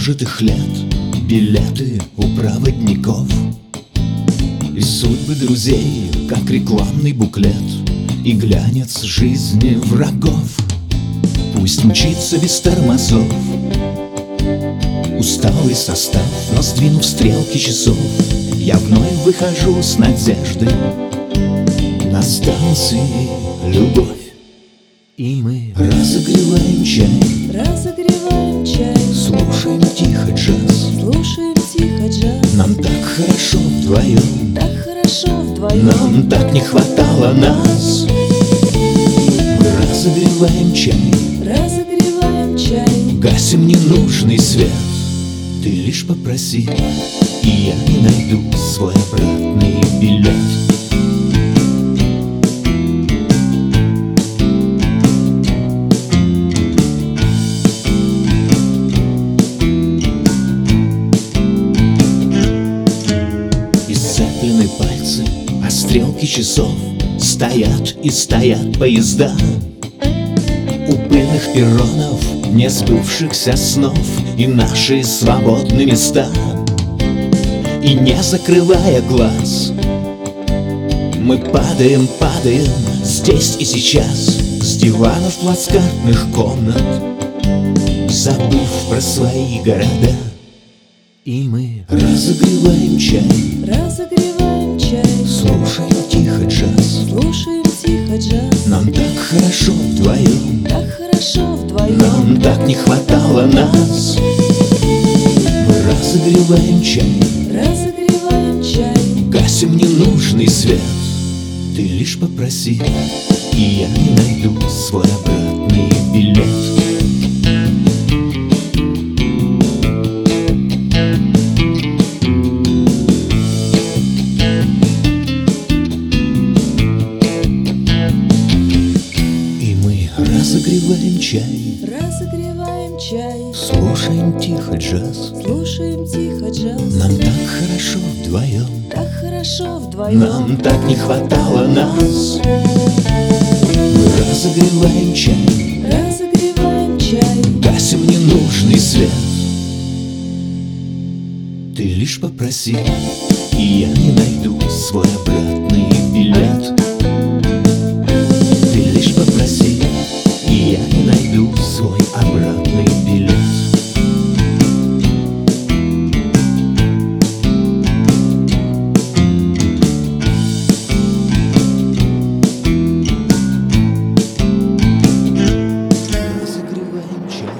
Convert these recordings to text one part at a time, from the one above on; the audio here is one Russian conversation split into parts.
прожитых лет, билеты у проводников и судьбы друзей, как рекламный буклет, и глянец жизни врагов. Пусть мчится без тормозов усталый состав, но сдвинув стрелки часов, я вновь выхожу с надеждой на станции любовь. И мы разогреваем чай, слушаем тихо джаз, Нам так хорошо вдвоем, нам так не хватало нас. Мы разогреваем чай, гасим ненужный свет. Ты лишь попроси, и я не найду свой обратный билет. Исцеплены пальцы, а стрелки часов стоят и стоят поезда у пыльных перронов, не сбывшихся снов и наши свободные места. И не закрывая глаз, мы падаем здесь и сейчас с диванов плацкартных комнат, забыв про свои города. И мы разогреваем чай, слушаем тихо джаз, Нам так хорошо вдвоем, нам так не хватало нас. Мы разогреваем чай, гасим ненужный свет. Ты лишь попроси, и я не найду свой обратный билет. Разогреваем чай, слушаем тихо джаз, Нам так хорошо вдвоем, нам так не хватало нас. Мы разогреваем чай, гасим ненужный свет. Ты лишь попроси, и я не найду свой обратный билет. Ты лишь попроси, и я не найду свой обратный билет. Разогреваем чай,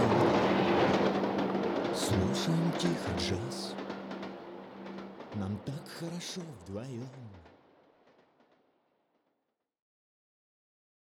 слушаем тихо джаз, Нам так хорошо вдвоем.